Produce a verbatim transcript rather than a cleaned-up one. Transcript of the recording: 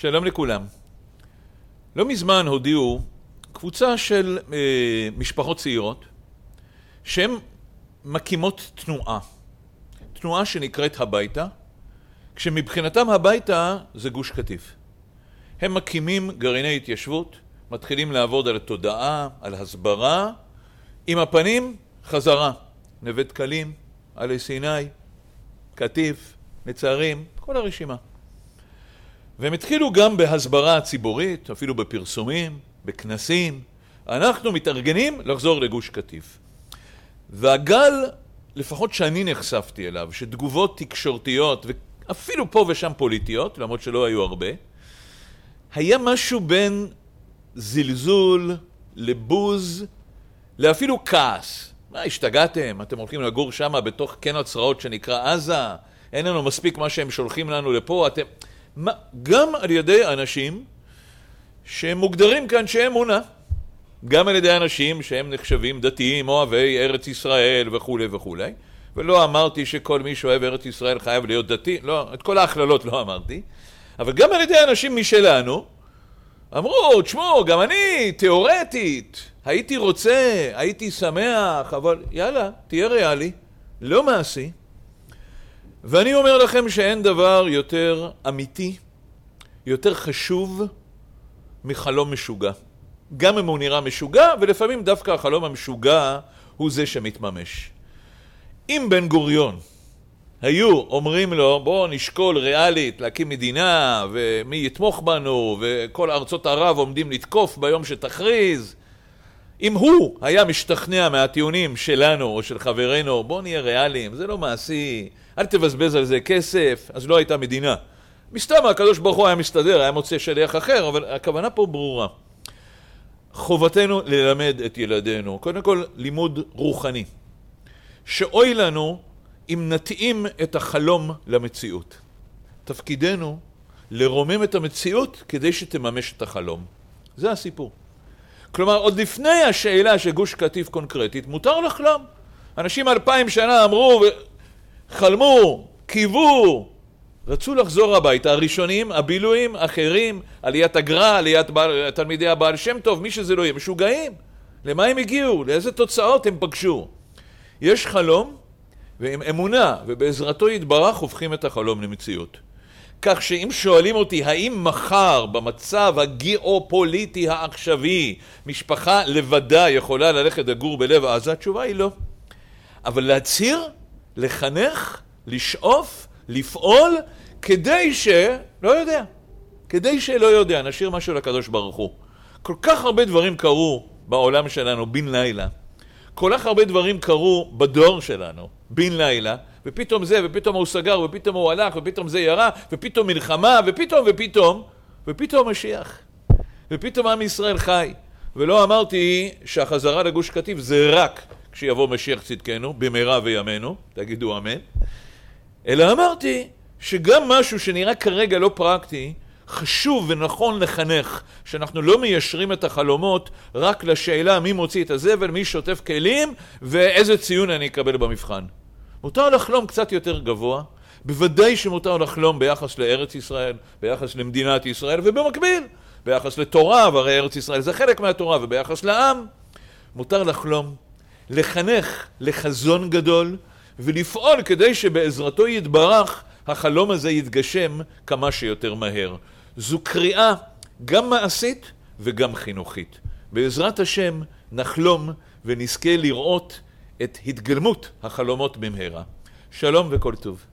שלום לכולם. לא מזמן הודיעו קבוצה של אה, משפחות צעירות שהן מקימות תנועה. תנועה שנקראת הביתה, כשמבחינתם הביתה זה גוש קטיף. הם מקימים גרעיני התיישבות, מתחילים לעבוד על התודעה, על הסברה, עם הפנים חזרה. נווה דקלים, עלי סיני, קטיף, מצרים, כל הרשימה. והם התחילו גם בהסברה הציבורית, אפילו בפרסומים, בכנסים. אנחנו מתארגנים לחזור לגוש קטיף. והגל, לפחות שאני נחשפתי אליו, שתגובות תקשורתיות, ואפילו פה ושם פוליטיות, למרות שלא היו הרבה, היה משהו בין זלזול, לבוז, לאפילו כעס. מה, השתגעתם? אתם הולכים לגור שמה בתוך קן הצרעות שנקרא עזה? אין לנו מספיק מה שהם שולחים לנו לפה? אתם... מה, גם על ידי אנשים שהם מוגדרים כאן שהם אמונה, גם על ידי אנשים שהם נחשבים דתיים, אוהבי ארץ ישראל וכו' וכו'. ולא אמרתי שכל מי שאוהב ארץ ישראל חייב להיות דתי, לא, את כל ההכללות לא אמרתי, אבל גם על ידי אנשים משלנו, אמרו, תשמעו, גם אני, תיאורטית, הייתי רוצה, הייתי שמח, אבל יאללה, תהיה ריאלי, לא מעשי. ואני אומר לכם שאין דבר יותר אמיתי, יותר חשוב מחלום משוגע. גם אם הוא נראה משוגע, ולפעמים דווקא החלום המשוגע הוא זה שמתממש. אם בן גוריון היו אומרים לו, בוא נשקול ריאלית להקים מדינה, ומי יתמוך בנו, וכל ארצות ערב עומדים לתקוף ביום שתכריז, אם הוא היה משתכנע מהטיעונים שלנו או של חברינו, בוא נהיה ריאליים, זה לא מעשי, אל תבזבז על זה כסף, אז לא הייתה מדינה. מסתם הקדוש ברוך הוא היה מסתדר, היה מוצא שליח אחר, אבל הכוונה פה ברורה. חובתנו ללמד את ילדינו, קודם כל לימוד רוחני, שאוי לנו אם נתאים את החלום למציאות. תפקידנו לרומם את המציאות כדי שתממש את החלום. זה הסיפור. כלומר, עוד לפני השאלה שגוש קטיף קונקרטית, מותר לחלום. אנשים אלפיים שנה אמרו וחלמו, קיוו, רצו לחזור הביתה. הראשונים, הבילויים, אחרים, עליית הגר"א, עליית בעל, תלמידי הבעל שם טוב, מי שזה לא יהיה, משוגעים. למה הם הגיעו? לאיזה תוצאות הם פגשו? יש חלום, ועם אמונה, ובעזרתו יתברך הופכים את החלום למציאות. כך שאם שואלים אותי, האם מחר במצב הגיאופוליטי העכשווי, משפחה לבדה יכולה ללכת לגור בלב עזה? התשובה היא לא. אבל להצהיר, לחנך, לשאוף, לפעול, כדי ש... לא יודע. כדי שלא יודע, נשאיר משהו לקדוש ברוך הוא. כל כך הרבה דברים קרו בעולם שלנו בן לילה. כל כך הרבה דברים קרו בדור שלנו בן לילה. ופתאום זה, ופתאום הוא סגר, ופתאום הוא הלך, ופתאום זה ירה, ופתאום מלחמה, ופתאום, ופתאום, ופתאום משיח. ופתאום עם ישראל חי. ולא אמרתי שהחזרה לגוש קטיף זה רק כשיבוא משיח צדקנו, במהרה וימינו, תגידו אמן. אלא אמרתי שגם משהו שנראה כרגע לא פרקטי, חשוב ונכון לחנך, שאנחנו לא מיישרים את החלומות רק לשאלה מי מוציא את הזבל, מי שוטף כלים, ואיזה ציון אני אקבל במבחן. מותר לחלום קצת יותר גבוה, בוודאי שמותר לחלום ביחס לארץ ישראל, ביחס למדינת ישראל, ובמקביל, ביחס לתורה, והרי ארץ ישראל זה חלק מהתורה, וביחס לעם, מותר לחלום, לחנך לחזון גדול, ולפעול כדי שבעזרתו יתברך, החלום הזה יתגשם כמה שיותר מהר. זו קריאה גם מעשית וגם חינוכית. בעזרת השם נחלום ונזכה לראות את התגלמות החלומות במהרה. שלום וכל טוב.